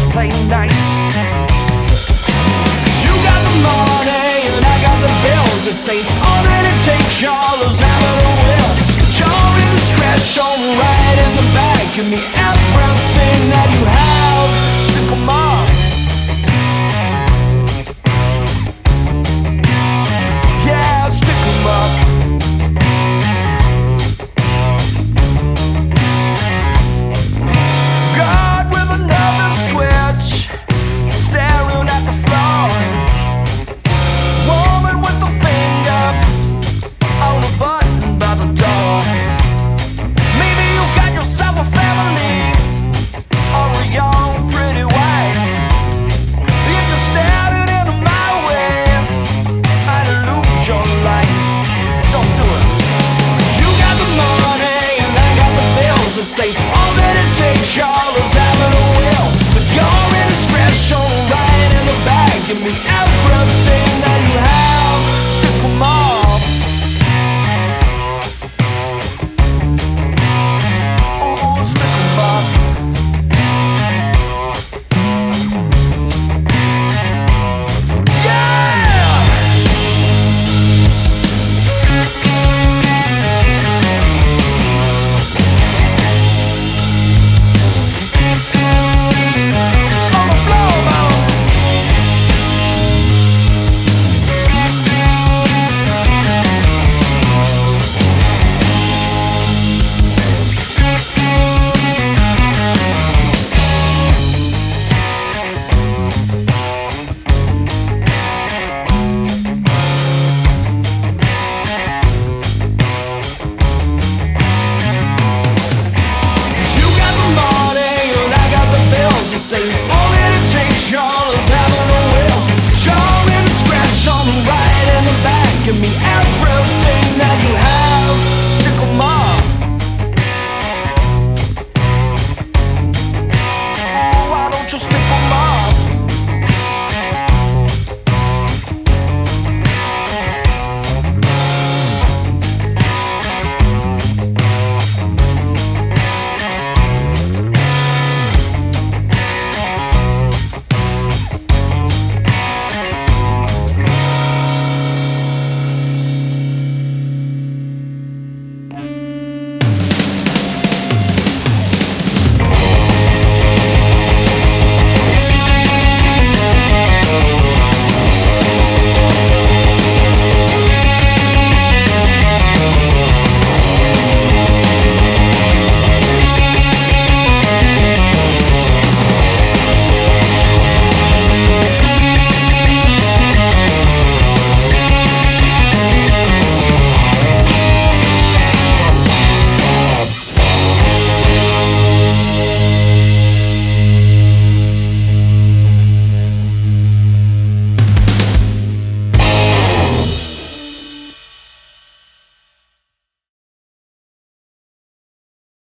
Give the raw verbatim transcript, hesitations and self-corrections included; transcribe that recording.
play nice. Cause you got the money and I got the bills. This ain't all that it takes, y'all is having a will. You're in the scratch on right in the back. Give me everything that you have. Stick 'em up. Yeah, stick 'em up. God with a nervous twitch, staring at the floor. Woman with a finger on a button by the door. Maybe you got yourself a family or a young pretty wife. If you're standing in my way, I'd lose your life. Don't do it. 'Cause you got the money and I got the bills. To say all that it takes, y'all is having a will. But you're in a scratch on right in the back. Give me everything that you have. Stick 'em up. Ooh, stick 'em up. Say all that it takes, y'all is having a will. You're in a scratch on the right and the back. Give me everything that you have.